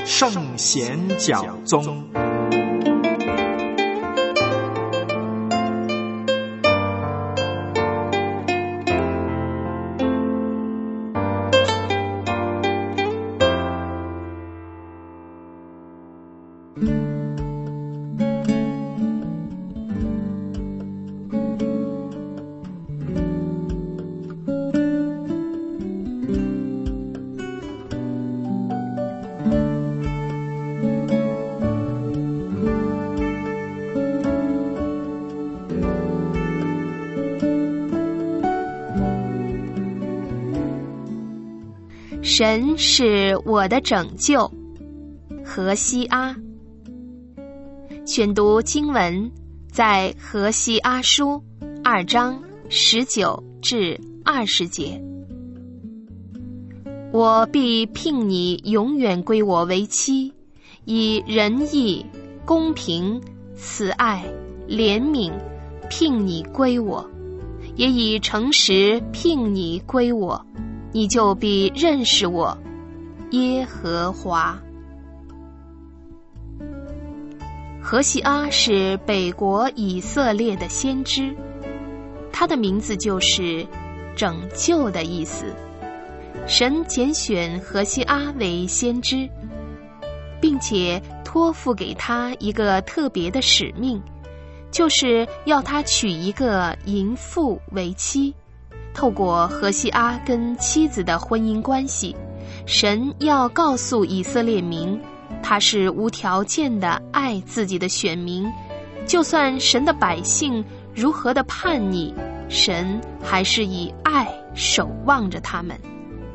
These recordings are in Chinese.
圣贤讲宗。 神是我的拯救。何西阿。选读经文在何西阿书2章19至20节。我必聘你永远归我为妻，以仁义、公平、慈爱、怜悯聘你归我，也以诚实聘你归我，你就必认识我，耶和华。何西阿是北国以色列的先知，他的名字就是拯救的意思。神拣选何西阿为先知，并且托付给他一个特别的使命，就是要他娶一个淫妇为妻。透过何西阿跟妻子的婚姻关系，神要告诉以色列民，他是无条件的爱自己的选民，就算神的百姓如何的叛逆，神还是以爱守望着他们。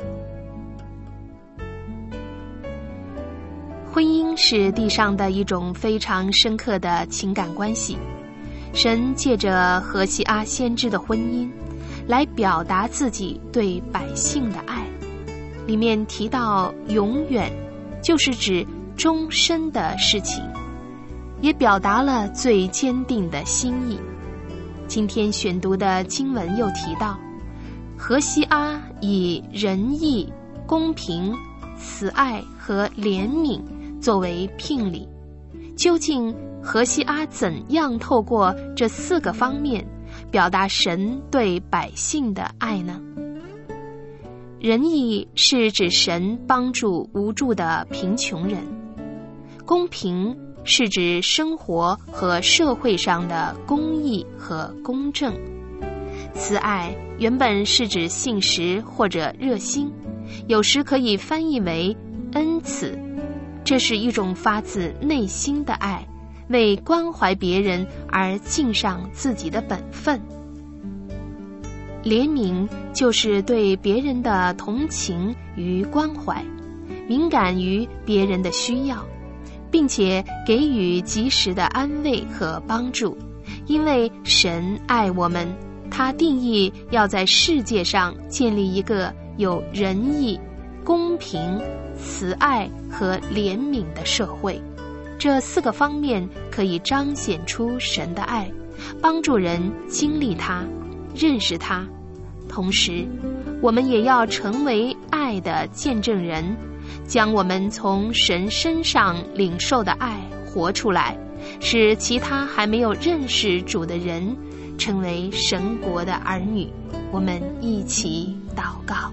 婚姻是地上的一种非常深刻的情感关系，神借着何西阿先知的婚姻来表达自己对百姓的爱，里面提到永远，就是指终身的事情，也表达了最坚定的心意。今天选读的经文又提到，何西阿以仁义、公平、慈爱和怜悯作为聘礼。究竟何西阿怎样透过这4个方面表达神对百姓的爱呢？仁义是指神帮助无助的贫穷人，公平是指生活和社会上的公义和公正，慈爱原本是指信实或者热心，有时可以翻译为恩慈，这是一种发自内心的爱，为关怀别人而尽上自己的本分。怜悯就是对别人的同情与关怀，敏感于别人的需要，并且给予及时的安慰和帮助。因为神爱我们，他定义要在世界上建立一个有仁义、公平、慈爱和怜悯的社会。这4个方面可以彰显出神的爱，帮助人经历它，认识它。同时，我们也要成为爱的见证人，将我们从神身上领受的爱活出来，使其他还没有认识主的人成为神国的儿女。我们一起祷告。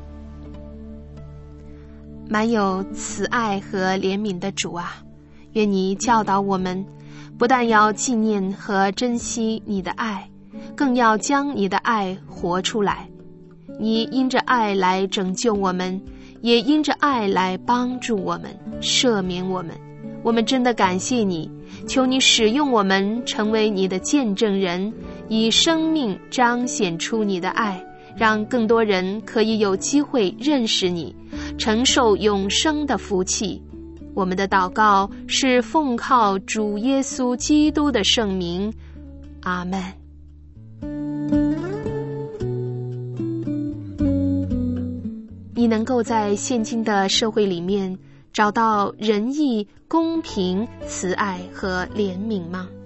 满有慈爱和怜悯的主啊，愿你教导我们，不但要纪念和珍惜你的爱，更要将你的爱活出来。你因着爱来拯救我们，也因着爱来帮助我们，赦免我们。我们真的感谢你，求你使用我们成为你的见证人，以生命彰显出你的爱，让更多人可以有机会认识你，承受永生的福气。我们的祷告是奉靠主耶稣基督的圣名，阿们。你能够在现今的社会里面找到仁义、公平、慈爱和怜悯吗？